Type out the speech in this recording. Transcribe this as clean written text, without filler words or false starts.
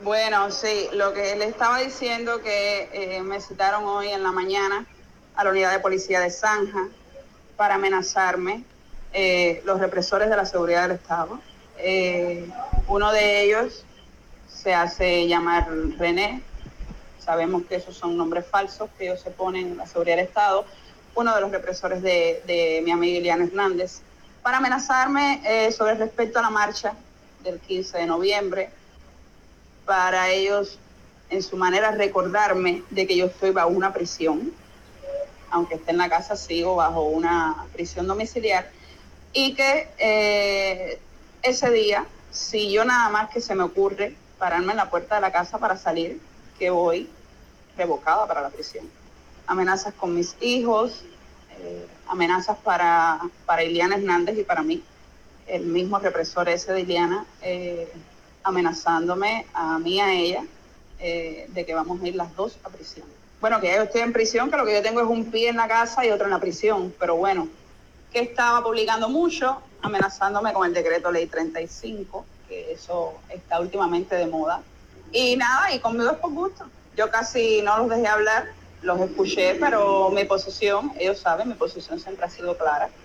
Bueno, sí, lo que le estaba diciendo que me citaron hoy en la mañana a la unidad de policía de Zanja para amenazarme los represores de la seguridad del Estado. Uno de ellos se hace llamar René. Sabemos que esos son nombres falsos que ellos se ponen en la seguridad del Estado. Uno de los represores de mi amiga Ileana Hernández, para amenazarme sobre respecto a la marcha del 15 de noviembre, para ellos, en su manera, recordarme de que yo estoy bajo una prisión, aunque esté en la casa, sigo bajo una prisión domiciliar, y que ese día, si yo nada más que se me ocurre pararme en la puerta de la casa para salir, que voy revocada para la prisión. Amenazas con mis hijos, amenazas para Ileana Hernández y para mí, el mismo represor ese de Ileana, amenazándome a mí y a ella de que vamos a ir las dos a prisión. Bueno, que ya yo estoy en prisión, que lo que yo tengo es un pie en la casa y otro en la prisión, pero bueno, que estaba publicando mucho, amenazándome con el decreto ley 35, que eso está últimamente de moda. Y nada, y conmigo es por gusto. Yo casi no los dejé hablar, los escuché, pero mi posición, ellos saben, mi posición siempre ha sido clara.